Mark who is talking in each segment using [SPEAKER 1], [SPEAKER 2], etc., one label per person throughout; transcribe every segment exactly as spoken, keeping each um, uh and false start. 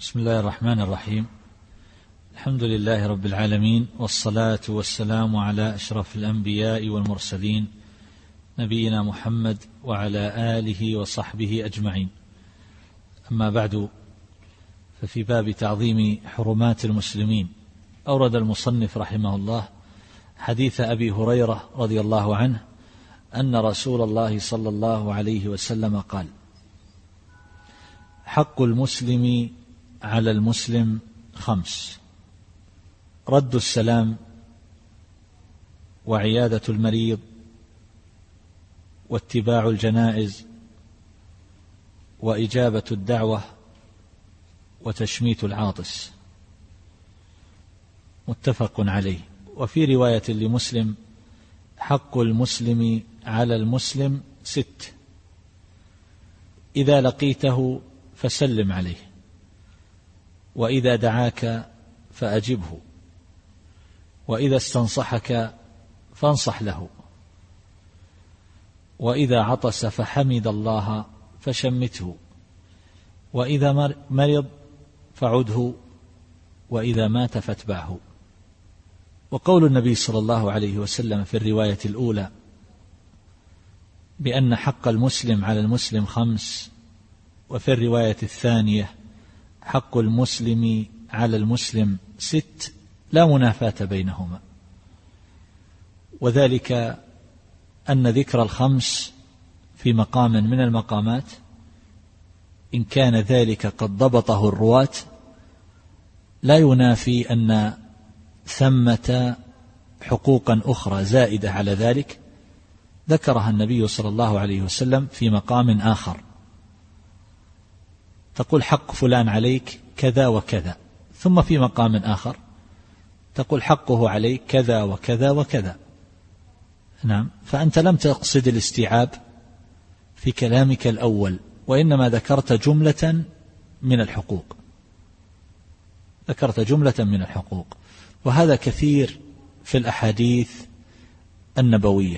[SPEAKER 1] بسم الله الرحمن الرحيم. الحمد لله رب العالمين، والصلاة والسلام على أشرف الأنبياء والمرسلين نبينا محمد وعلى آله وصحبه أجمعين. أما بعد، ففي باب تعظيم حرمات المسلمين أورد المصنف رحمه الله حديث أبي هريرة رضي الله عنه أن رسول الله صلى الله عليه وسلم قال: حق المسلم على المسلم خمس: رد السلام، وعيادة المريض، واتباع الجنائز، وإجابة الدعوة، وتشميت العاطس. متفق عليه. وفي رواية لمسلم: حق المسلم على المسلم ست: إذا لقيته فسلم عليه، وإذا دعاك فأجبه، وإذا استنصحك فانصح له، وإذا عطس فحمد الله فشمته، وإذا مرض فعده، وإذا مات فاتبعه. وقول النبي صلى الله عليه وسلم في الرواية الأولى بأن حق المسلم على المسلم خمس، وفي الرواية الثانية حق المسلم على المسلم ست، لا منافاة بينهما، وذلك أن ذكر الخمس في مقام من المقامات إن كان ذلك قد ضبطه الرواة لا ينافي أن ثمة حقوقا أخرى زائدة على ذلك ذكرها النبي صلى الله عليه وسلم في مقام آخر. تقول حق فلان عليك كذا وكذا، ثم في مقام آخر تقول حقه عليك كذا وكذا وكذا. نعم، فأنت لم تقصد الاستيعاب في كلامك الأول، وإنما ذكرت جملة من الحقوق ذكرت جملة من الحقوق وهذا كثير في الأحاديث النبوية.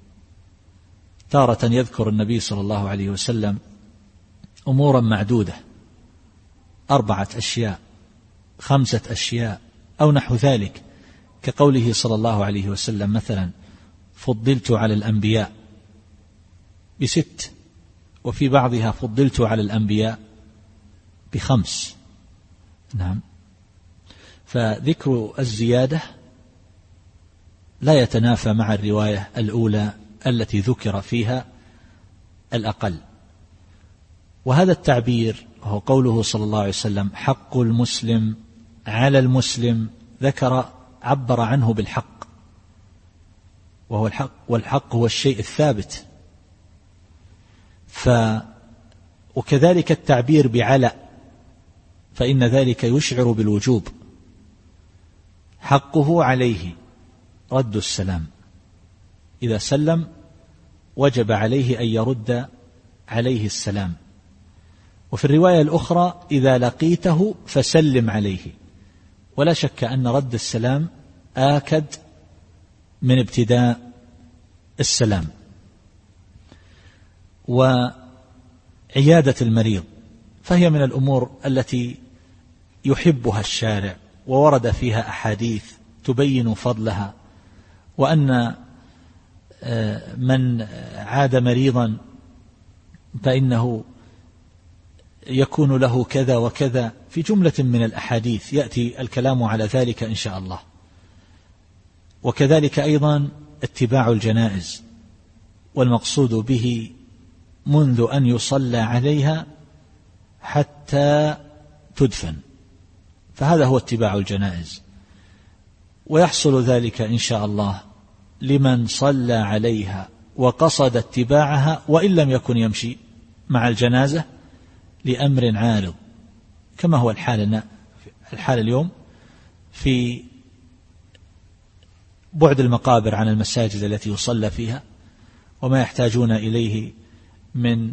[SPEAKER 1] تارة يذكر النبي صلى الله عليه وسلم أمورا معدودة، أربعة أشياء، خمسة أشياء، أو نحو ذلك، كقوله صلى الله عليه وسلم مثلا: فضلت على الأنبياء بست، وفي بعضها فضلت على الأنبياء بخمس. نعم، فذكر الزيادة لا يتنافى مع الرواية الأولى التي ذكر فيها الأقل. وهذا التعبير وهو قوله صلى الله عليه وسلم حق المسلم على المسلم، ذكر عبر عنه بالحق، وهو الحق، والحق هو الشيء الثابت. ف وكذلك التعبير بعلى، فإن ذلك يشعر بالوجوب. حقه عليه رد السلام، إذا سلم وجب عليه أن يرد عليه السلام. وفي الرواية الأخرى: إذا لقيته فسلم عليه. ولا شك أن رد السلام آكد من ابتداء السلام. وعيادة المريض فهي من الأمور التي يحبها الشارع، وورد فيها أحاديث تبين فضلها، وأن من عاد مريضا فإنه يكون له كذا وكذا، في جملة من الأحاديث يأتي الكلام على ذلك إن شاء الله. وكذلك أيضا اتباع الجنائز، والمقصود به منذ أن يصلى عليها حتى تدفن، فهذا هو اتباع الجنائز. ويحصل ذلك إن شاء الله لمن صلى عليها وقصد اتباعها وإن لم يكن يمشي مع الجنازة لأمر عارض، كما هو الحال الحال اليوم في بعد المقابر عن المساجد التي يصلى فيها، وما يحتاجون إليه من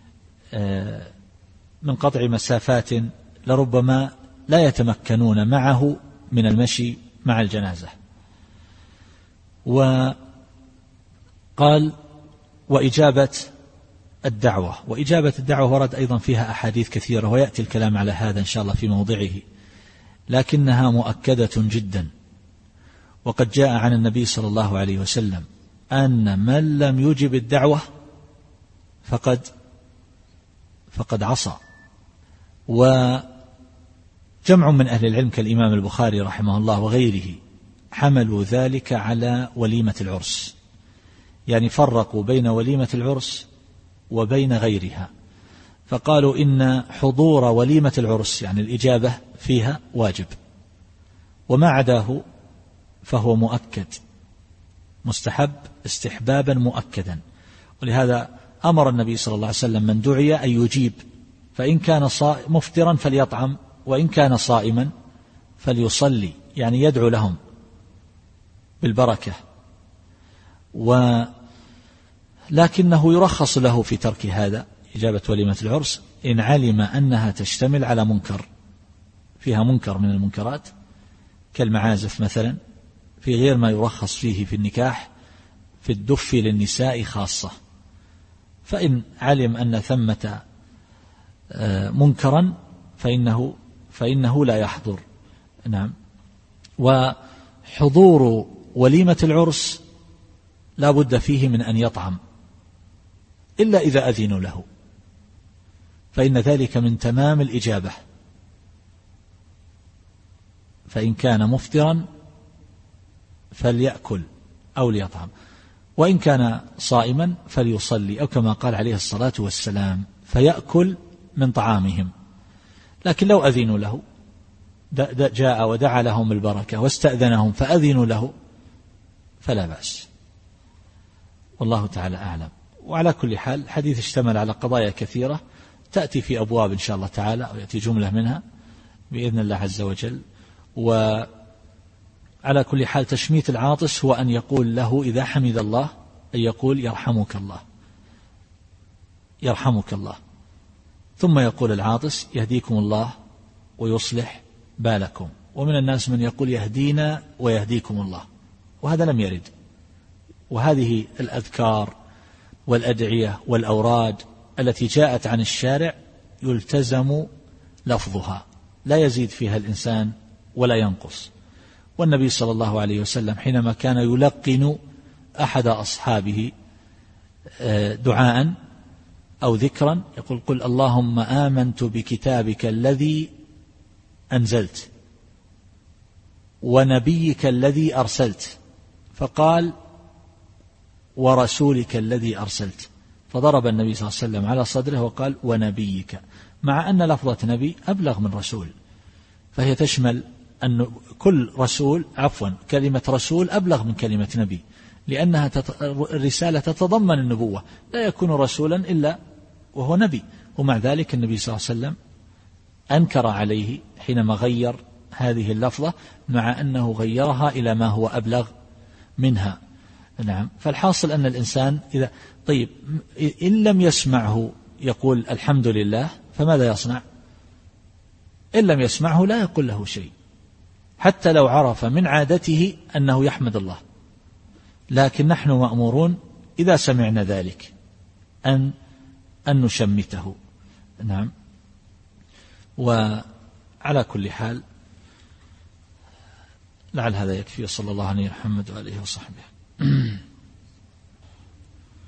[SPEAKER 1] من قطع مسافات لربما لا يتمكنون معه من المشي مع الجنازة. وقال: وإجابة الدعوة. وإجابة الدعوة ورد أيضا فيها أحاديث كثيرة، ويأتي الكلام على هذا إن شاء الله في موضعه، لكنها مؤكدة جدا. وقد جاء عن النبي صلى الله عليه وسلم أن من لم يجب الدعوة فقد فقد عصى. وجمع من أهل العلم كالإمام البخاري رحمه الله وغيره حملوا ذلك على وليمة العرس، يعني فرقوا بين وليمة العرس وبين غيرها، فقالوا إن حضور وليمة العرس يعني الإجابة فيها واجب، وما عداه فهو مؤكد مستحب استحبابا مؤكدا. ولهذا أمر النبي صلى الله عليه وسلم من دعي أن يجيب، فإن كان مفطرا فليطعم، وإن كان صائما فليصلي، يعني يدعو لهم بالبركة. ولكنه يرخص له في ترك هذا إجابة وليمة العرس إن علم أنها تشتمل على منكر، فيها منكر من المنكرات كالمعازف مثلا، في غير ما يرخص فيه في النكاح في الدف للنساء خاصة. فإن علم أن ثمة منكرا فإنه, فإنه لا يحضر. نعم. وحضور وليمة العرس لا بد فيه من أن يطعم إلا إذا أذنوا له، فإن ذلك من تمام الإجابة. فإن كان مفطرا فليأكل أو ليطعم، وإن كان صائما فليصلي، أو كما قال عليه الصلاة والسلام فيأكل من طعامهم. لكن لو أذنوا له جاء ودعا لهم البركة واستأذنهم فأذنوا له فلا بأس، والله تعالى أعلم. وعلى كل حال الحديث اشتمل على قضايا كثيرة تأتي في أبواب إن شاء الله تعالى، أو يأتي جملة منها بإذن الله عز وجل. وعلى كل حال تشميت العاطس هو أن يقول له إذا حمد الله أن يقول يرحمك الله يرحمك الله، ثم يقول العاطس يهديكم الله ويصلح بالكم. ومن الناس من يقول يهدينا ويهديكم الله، وهذا لم يرد. وهذه الأذكار والأدعية والأوراد التي جاءت عن الشارع يلتزم لفظها، لا يزيد فيها الإنسان ولا ينقص. والنبي صلى الله عليه وسلم حينما كان يلقن أحد أصحابه دعاء أو ذكرا يقول قل اللهم آمنت بكتابك الذي أنزلت ونبيك الذي أرسلت، فقال ورسولك الذي أرسلت، فضرب النبي صلى الله عليه وسلم على صدره وقال ونبيك، مع أن لفظة نبي أبلغ من رسول، فهي تشمل أن كل رسول عفوا كلمة رسول أبلغ من كلمة نبي، لأنها تت... الرسالة تتضمن النبوة، لا يكون رسولا إلا وهو نبي. ومع ذلك النبي صلى الله عليه وسلم أنكر عليه حينما غير هذه اللفظة، مع أنه غيرها إلى ما هو أبلغ منها. نعم. فالحاصل أن الإنسان إذا طيب إن لم يسمعه يقول الحمد لله، فماذا يصنع؟ إن لم يسمعه لا يقول له شيء، حتى لو عرف من عادته أنه يحمد الله. لكن نحن مأمورون إذا سمعنا ذلك أن أن نشمته. نعم. وعلى كل حال لعل هذا يكفي. صلى الله عليه محمد وآله وصحبه.